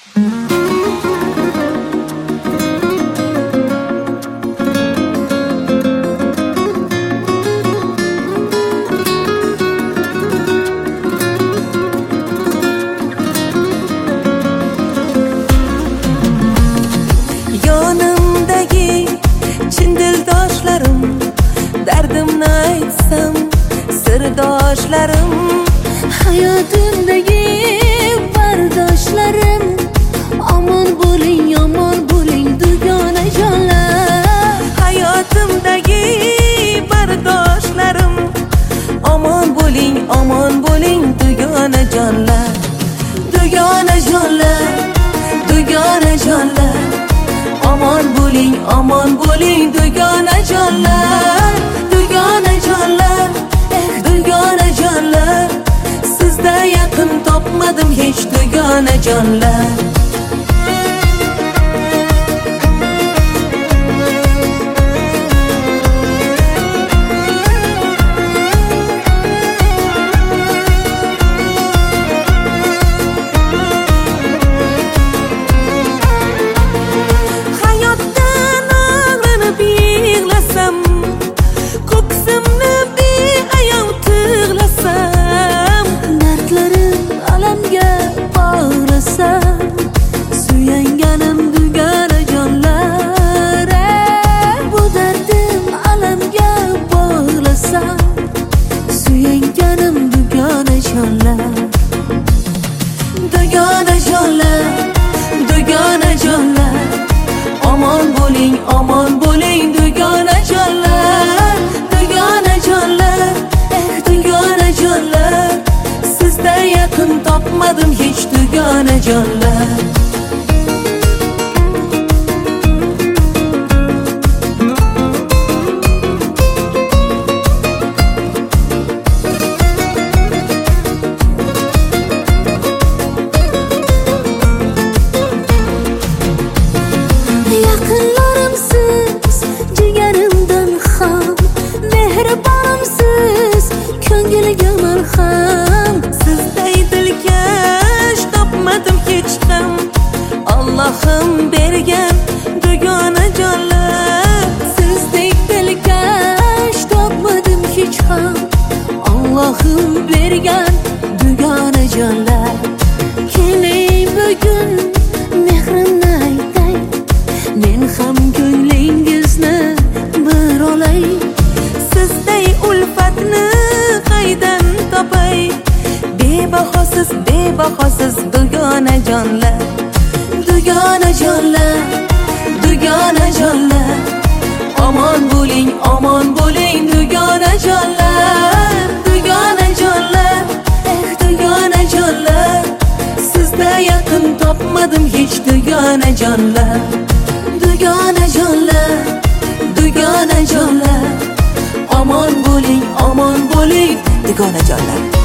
Yonimdagi chin dildoshlarim, dardimni aytsam sirdoshlarim, Hayotimdagi bardoshlarim, omon bo'ling dugona jonlar. Hayotimdagi bardoshlarim, omon bo'ling dugona jonlar. Dugona jonlar, dugona jonlar, omon bo'ling dugona jonlar. Dugona jonlar, dugona jonlar, sizda yaqin topmadim hech dugona jonlar. Suyanganim dugona jonlar, bu dardim alamga bog'lasam, suyanganim dugona jonlar. Dugona jonlar, dugona jonlar, omon bo'ling dugona jonlar. Dugona jonlar, dugona jonlar, sizda yaqin topmadim hech dugona jonlar. Yaqinlarimsiz jigarimdan ham, mehribonimsiz ko'ngilga malham. Sizday dilkash topmadim hech ham, Allohim bergan dugona jonlar. Sizdek dilkash topmadim hech ham, Allohim bergan dugona jonlar. Keling bugun mehrimni aytay, men ham ko'nglingizni bir olay. Sizday ulfatni qaydan topay, bebahosiz dugona jonlar. Dugona jonlar, dugona jonlar, omon bo'ling dugona jonlar. Dugona jonlar, dugona jonlar, sizda yaqin topmadim hech dugona jonlar. Dugona jonlar, dugona jonlar, omon bo'ling dugona jonlar.